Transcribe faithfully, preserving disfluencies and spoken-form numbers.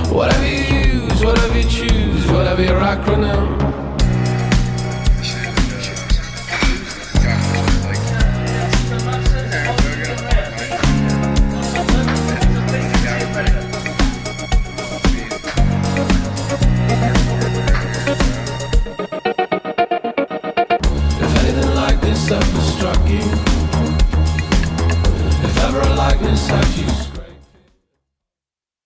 Whatever you use, whatever you choose, whatever your acronym. If anything like this ever struck you, if ever a likeness had you